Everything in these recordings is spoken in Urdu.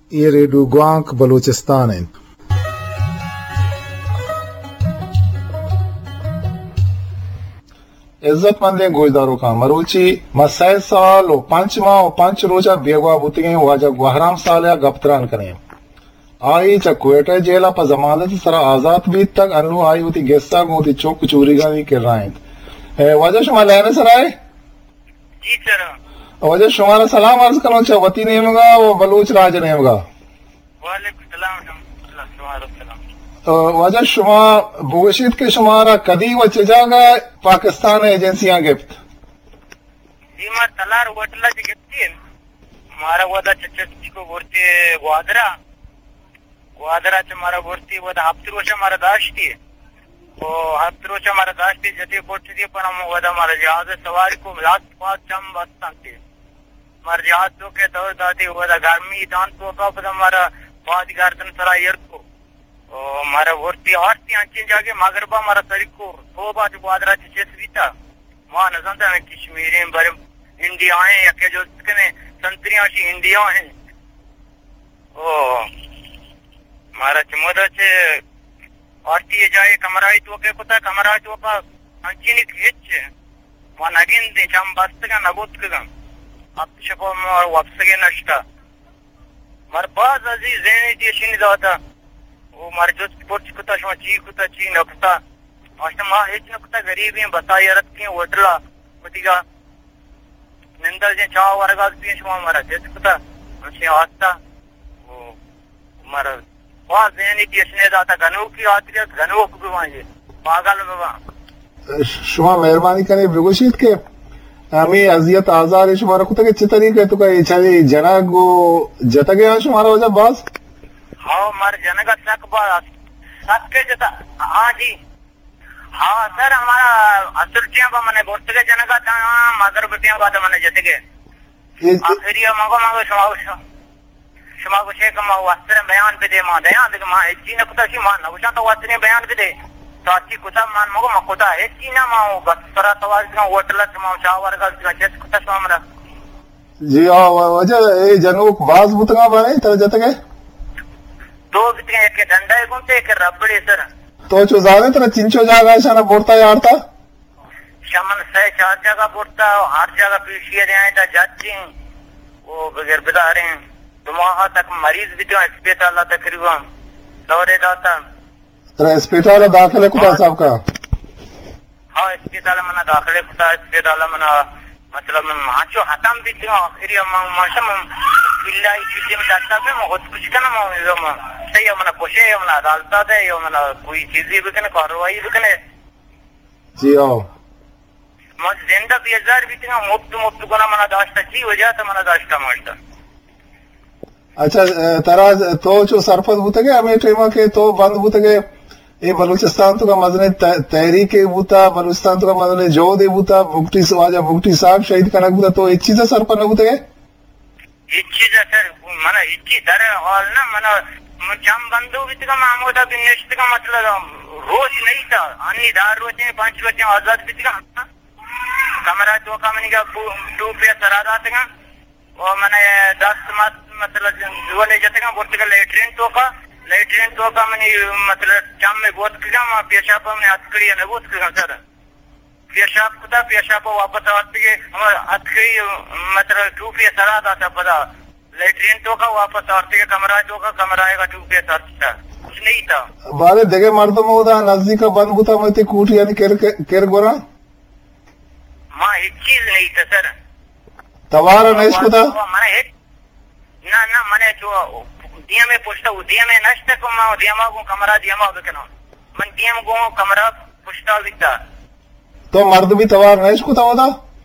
یہ ریڈیو گوانک بلوچستان ہیں. عزت مند گوشداروں کا مروچی مسائل سال و 5 ماہ و 5 روزہ بیگوا بوتگیں واجہ گوہرام سالیہ گپتران کریں. آئی چا کوئٹہ جیلا پا ضمانت سرا آزاد بیت تک انو آئی ہوتی گیستا گوتی چوک چوری گانی کر رائیں. واجہ شما لینے سر آئے؟ جی سر. واجہ شما نے سلام عرض کرنا چاہ وطی نیم گا و بلوچ راج نیم گا. وعلیکم السلام ورحمۃ اللہ وبرکاتہ. واجہ شما بوشید کے شمارا کدی و چجا گا پاکستان ایجنسیاں گفت؟ جی مار تلار وٹلا جی گفتی ہے مارا ودا چچ کو ورتی گوادرا چ مارا ورتی ودا ہفتروشا مارا داشتی ہے او ہفتروشا مارا داشتی جتی پوچھ دی پر ہم ودا مارا جہاز سواری کو لاس پاس چم بستان تھی مار جہاز تو کے دور داتی ودا گرمی دان تو کا پدا مارا پاس گاردن سرا ایر کو مارا ورتی آرتی انچین جاگے مغربا مارا سریکو تو بات گوادرا چ چیس بیتا ماں نزندہ میں کشمیریں برم انڈیا ہیں یا کہ جو سکنے سنتریاں شی انڈیا ہیں او مارا چمودا چھے آرتی جائے کمرائی تو کے کتا کمرائی تو کا انچینی کھیچ ماں نگین دیں چام بستگا نگوت کگا اب شپا مار وپسگے نشتا مار باز عزیز زینی دیشینی داتا وہ مارے جو پورچ کتا شما چی نکتا آشتا ماں ہیچ نکتا غریبیں بتائی رت کی وٹلا کتیگا نندر جن چاہ ورگاز پین شما مارا جیس کتا انشی آستا وہ مارا باز زینی دیشنے داتا گنو کی آتی رہت گنو کو بوانجے پاگل بابا. شما مہربانی کریں بگوشید کہ ہمیں عذیت آزار شمارا کتا کہ چی طریقے تو کہ چاہی جناگو جتا گیا شمارا وجہ باز؟ ہاں مار جنگا سک باز سک کے جتا ہاں جی ہاں سر ہمارا اصلٹیاں با منے گوشت کے جنگا تا مادر بٹیاں با تا منے جتے گئے آخری مانگو شما کو شیخ ماں واسطرے بیان پہ دے ماں دیان دیکھ ماں ایچی نکتا شی ماں نوشان تو واسطرے بیان پہ دے تو اچھی کتا مان مگو ماں کتا ایچی نا ماں بس سرا تواز دکھا وٹلا شما شاور گا دکھا جیس کتا شما مرا. جی وجہ اے جنوک باز بتگا بانے تر جتے گئے دو بتگا ایک ڈنڈا گونتے ایک ربڑی سر تو چو زانے تر چنچو جاگا شانا بورتا یارتا شمن سے 4 جگہ بورتا ہر جگہ پیشیے دے آئے تا جاچیں وہ بغیر بداریں دماغا تک مریض بھی جو اسپیٹالا تقریبا دورے داتا تر اسپیٹالا داخلے کتا صاحب کا ہاں اسپیٹالا منا داخلے کتا اسپیٹالا منا مطلب مانچو حتم بھی جو آخری ماشا بلائی چیزیں میں داتا بھی خود کچھ کنا ماں صحیح منا پوشے منا عدالتا دے یا منا کوئی چیزیں بھی کنے کاروائی بھی کنے جی آو مجھ زندہ 20,000 بھی تنگا مفت کنا منا داشتا چی وجہ تا منا داشتا ماشتا. اچھا تراز تو چو سرپت بوتا گئے ہمیں ٹیمہ کے تو بند بوتا گئے یہ بلوچستان تو کا مدن تحریک بوتا بلوچستان تو کا مدن جو دے بوتا بھگٹی سواجہ بھگٹی صاحب شہید کنک بوتا تو ایک چیزہ سرپت نہ بوتا گئے ایک چیزہ سر منا ایچی در حال نا منا جام بندو بھی تکا معمودا بھی نشت کا مطلب روز نہیں تھا انی دار روچیں 5 روچیں آزاد بھی تکا کمرہ تو کا منی کا 2 پہ سرادہ تکا اور منا 10 مطلب دوالے جاتے گا بورتے گا لیٹرین تو کا منی مطلب چام میں گوت کگا ماں پیشاپا منی اتکڑی نگوت کگا سر پیشاپ کتا پیشاپا واپس آتے گے اتکڑی مطلب 2 پہ سرادہ تھا پدا لیٹرین تو کا واپس آتے گا کمرہ تو کا کمرہ آئے گا 2 پہ سرادہ کچھ نہیں تھا بارے دگے مردم ہوتا نزدیک بند بوتا مجھتے کوٹ یعنی کیر گورا ماں ایک چیز نہیں تھا سر توارا نیش کتا نا منے جو دیا میں پوچھتا ہوں دیا میں نشتا کو ماں دیما کو کمرہ دیما بکنا من دیم کو کمرہ پوچھتا بکتا تو مرد بھی توار نیش کتا ہوتا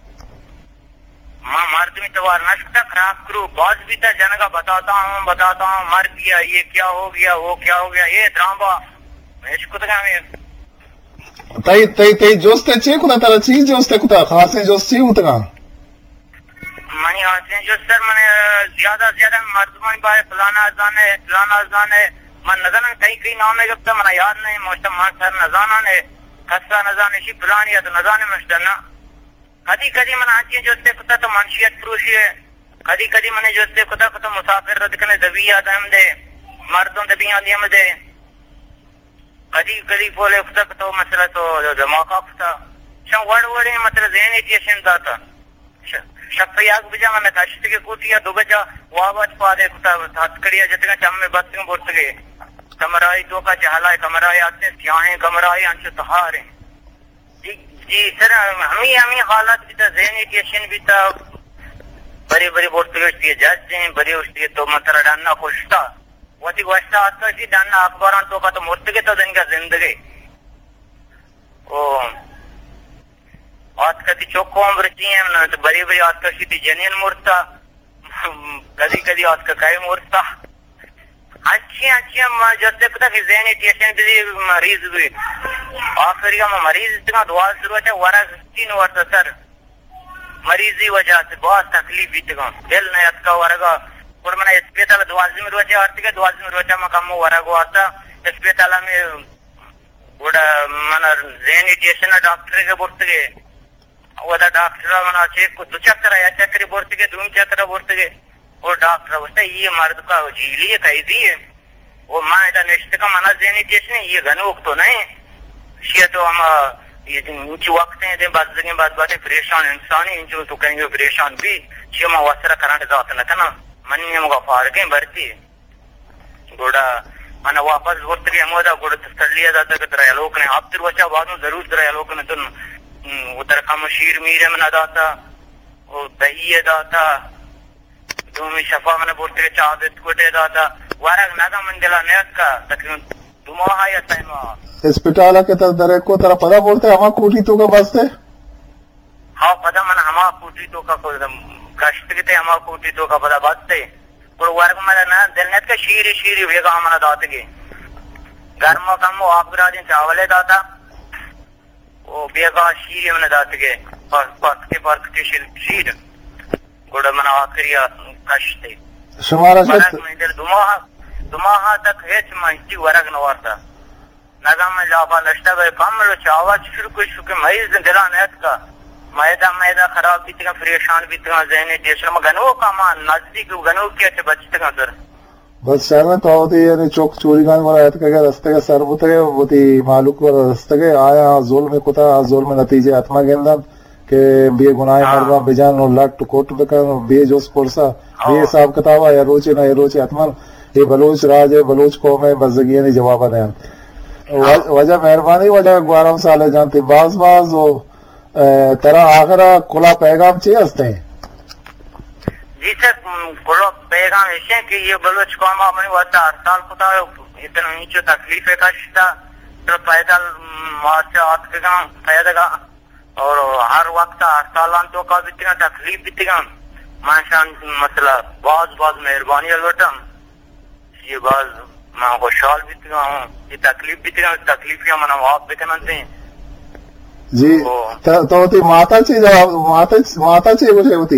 ماں مرد بھی توار نشتا خراب کرو باز بھی تا جنگا بتاتا ہوں مر گیا یہ کیا ہو گیا وہ کیا ہو گیا یہ ڈرامہ نیش کتا گا میں تی جوستے چی کتا ترہ چیز جوستے کتا خاصے جوست چی ہوتا گا منی آسین جو سر من زیادہ مردمان بارے فلانا ازان ہے من نظرن کئی نامے گفتا من یاد نہیں موشتا من سر نظانان ہے خصہ نظان شی فلانی ہے تو نظان مشتا نا کدی من آنچین جو ستے کتا تو منشیت پروشی ہے کدی کدی من جو سے خدا خدا مسافر رد کنے دبی آدم دے مردوں دبی آدم دے کدی کدی بولے خدا تو مسئلہ تو دماغ خدا شان وڑ وڑے مطلب ذہنی ٹیشن داتا شفیاق بجا من کاشت کے کوٹیا دو بجا وابت پادے خدا ہاتھ کڑیا جتنا چم میں بس میں بورت گئے کمرائی دو کا چہلا کمرائی آتے سیاہیں کمرائی انچ تہارے جی سر ہمیں حالات بھی تھا ذہنی ٹیشن بھی تھا بڑی بڑی بورت گئے جج ہیں بڑی اس لیے تو مطلب ڈاننا خوش تھا وتی واشتا آتا سی ڈاننا اخباران تو کا تو مرت گئے تو دن کا زندگی آج کتی چوکو عمر چیئے تو بڑی بڑی آج کتی تھی جنین مرتا کدی کدی آج کا کئی مرتا اچھی جیسے پتا کہ ذہنی ٹیشن بھی مریض بھی آخری کا مریض اتنا دعا ضرورت ہے ورہ تین ورطہ سر مریضی وجہ سے بہت تکلیف بھی تگا دل نہیں اتکا ورگا اور منہ اسپیتال دوازم روچے آرتی کے دوازم روچہ مکمو ورگو آتا اسپیتالا میں وڑا منہ ذہنی ٹیشن ڈاکٹر کے بورت گئے ودا ڈاکٹر منہ چیک کو دو چکر یا چکری بورت گئے دوم چکر بورت گئے اور ڈاکٹر ہوتا ہے یہ مرد کا جیلی ہے قیدی ہے وہ ماں ایسا نشتے کا منہ ذہنی ٹیشن یہ گھنوک تو نہیں شیئر تو ہم انچی وقت ہیں دیں بعد زگیں بعد باتیں پریشان انسانی انچو تو کہیں گے پریشان بھی شیئر ماں واسرہ کرانٹ ذات نکنا منی مگا فارغیں برتی گوڑا انا واپس ورت گئے مودا گوڑا تستر لیا داتا کہ درہ لوگ نے آپ تر وچا بعدوں ضرور درہ لوگ نے تن ادھر کم شیر میرے منا داتا دہیے داتا دومی شفا من بورت گئے چاہ بسکوٹے داتا وارک ناگا منڈلا نیت کا تقریباً دماغا یا تیمہ اسپیٹالا کے در کو طرح پدا بولتے ہما کوٹی تو کا بستے ہاں پدا من ہما کوٹی تو کا کشت کتے ہما کوٹی تو کا پدا بستے اور ورگ من دل نیت کا شیری شیری ویگا ہمنا دات گئے گرما کمو آپ گرا دیں چاولے داتا وہ بیگا شیری ہمنا دات گئے پرک کے شیر گوڑا من آخری کشتے شمارا شد دماغا تک ہیچ منچی ورگ نوارتا نظام لابا لشتا گئے کاملو چاوات شکر مریض دلان نیت کا میدہ خراب بیتی گا فریشان بیتی گا ذہنی ٹیشن میں گنو کا ماں نزدیک گنو کیا چھے بچتے گا سر بس شہر میں تو ہوتی یعنی چوک چوری گان والا ایت کہ رستے کا سر بوتے گئے وہ تی معلوق والا رستے گئے آیا ظلم کتا ظلم نتیجے اتما گندن کہ بے گناہ مردہ بجان اور لٹ کوٹ بکن بے جوس پرسا بے حساب کتابا یا روچے نہ یا روچے اتمن یہ بلوچ راج ہے بلوچ قوم ہے بزدگی نے جوابہ دیں وجہ مہربانی وجہ گوارم سالے جانتے باز ترا آخرا کلا پیغام چاہیے ہستے ہیں جی سر کلا پیغام ایسے کہ یہ بلوچ قوم آمنی واسطہ 8 سال کتا ہے اتنا نیچو تکلیف ہے کشتا تو پیدل واسطہ آت کے گا پیدا گا اور ہر وقت 8 سالان تو کا بیتی گا تکلیف بیتی گا ماشان مسئلہ باز مہربانی لوٹم یہ باز میں خوشحال بیتی گا ہوں یہ تکلیف بیتی گا تکلیف یا منہ آپ بکنا دیں جی تو ہوتی ماتا چاہیے کچھ ہوتی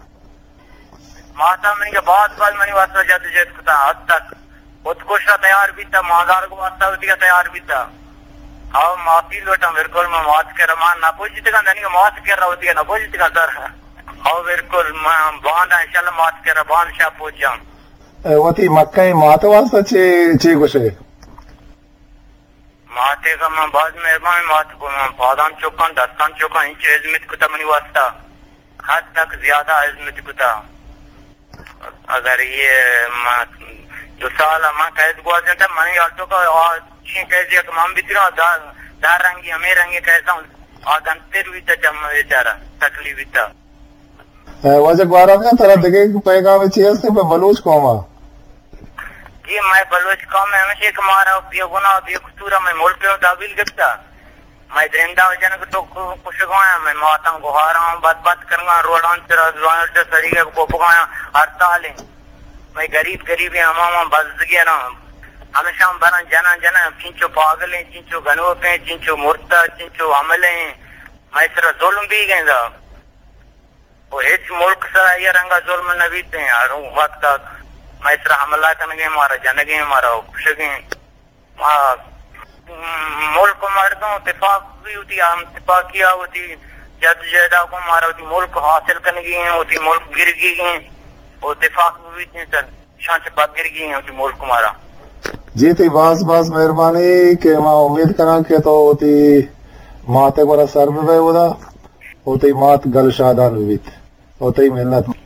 ماتا منی کے بعد منی واسطہ جاتے جیت کتا حد تک اتکوشا تیار بھی تھا مازار کو واسطہ ہوتی کا تیار بھی تھا آو معافی لوٹا بالکل میں موت کر رہا نہ پوچھتے گا دنی کا موت کر رہا ہوتی ہے نہ پوچھتے گا سر آو بالکل میں باندھا انشاءاللہ موت کر رہا باندھ شاہ پوچھ جاؤں ہوتی مکہ ماتا واسطہ چاہیے کچھ ہے ماتے کا میں بعض مہربان مات کو میں بادام چوکان دستان چوکان انچ عظمت کتا منی واسطہ حد تک زیادہ عظمت کتا اگر یہ 2 سال ماں قید گوا دیتا منی آلتو کا چھین قیدی کہ ماں بھی تیرا دار رنگی ہمیں رنگی کہتا ہوں آدھن تیر بیتا جمع بیچارا تکلیف بیتا وجہ گوارا میں طرح دگے پیغام چیز سے بلوچ قوما جی میں بلوچ قوم میں ہمیشہ ایک مارا بے گناہ بے قصورا میں ملک میں تعویل گفتا میں درندہ ہو جانے کو تو خوش گوایا میں مواتاں گوھارا ہوں بات کرنگا روڈان سے سریگے کو پکایا ہڑتال ہیں میں غریب ہیں ہماما بزدگی نا ہمیشہ ہم بنا جنا چنچو پاگل ہیں چنچو گنوپ ہیں چنچو مرتا چنچو عمل ہیں میں سر ظلم بھی گئے دا وہ ہیچ ملک سر یہ رنگا ظلم نبیتے ہیں ہر وقت تک میں اس طرح حملہ کرنگے ہمارا جنگیں ہمارا خوشگیں ملک مردوں اتفاق بھی ہوتی ہم اتفاقیہ ہوتی جد جہدہ کو ہمارا ہوتی ملک حاصل کرنگی ہیں ہوتی ملک گر گئی ہیں اتفاق بھی سن شان سے بات گر گئی ہیں ملک ہمارا جی تھی باس مہربانی کہ ماں امید کرا کہ تو ہوتی ماتے کو سر میں ہوتا ہوتی مات گل شادان بھی ہوتی محنت